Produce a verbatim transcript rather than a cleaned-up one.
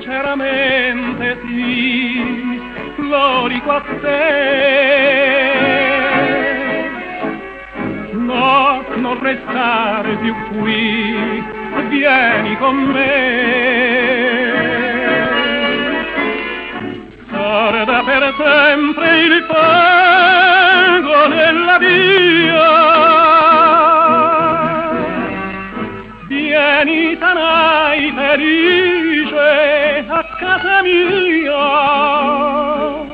sinceramente sì, lo dico a te. No, non restare più qui, vieni con me. Tarda per sempre il fango nella via. Vieni, sarai felice a casa mia.